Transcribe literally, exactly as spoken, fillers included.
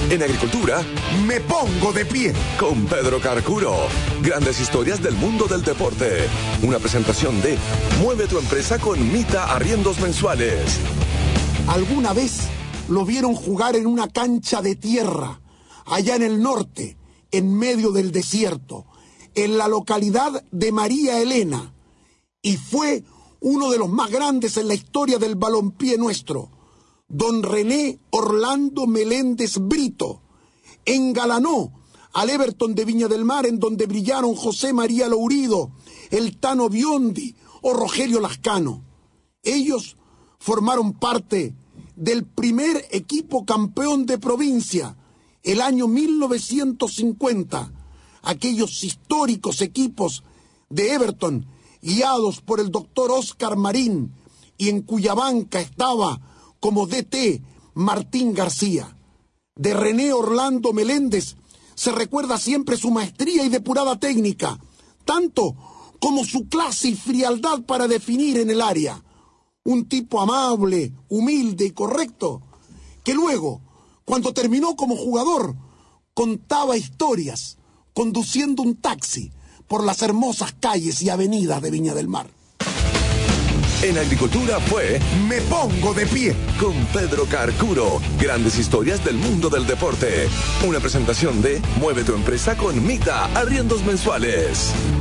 En agricultura, me pongo de pie con Pedro Carcuro. Grandes historias del mundo del deporte. Una presentación de Mueve tu empresa con Mita Arriendos Mensuales. ¿Alguna vez lo vieron jugar en una cancha de tierra, allá en el norte, en medio del desierto, en la localidad de María Elena? Y fue uno de los más grandes en la historia del balompié nuestro. Don René Orlando Meléndez Brito engalanó al Everton de Viña del Mar, en donde brillaron José María Lourido, el Tano Biondi o Rogelio Lascano. Ellos formaron parte del primer equipo campeón de provincia el año mil novecientos cincuenta. Aquellos históricos equipos de Everton, guiados por el doctor Oscar Marín, y en cuya banca estaba como D T Martín García. De René Orlando Meléndez se recuerda siempre su maestría y depurada técnica, tanto como su clase y frialdad para definir en el área. Un tipo amable, humilde y correcto, que luego, cuando terminó como jugador, contaba historias conduciendo un taxi por las hermosas calles y avenidas de Viña del Mar. En agricultura fue Me Pongo de Pie con Pedro Carcuro. Grandes historias del mundo del deporte. Una presentación de Mueve tu empresa con Mita Arriendos Mensuales.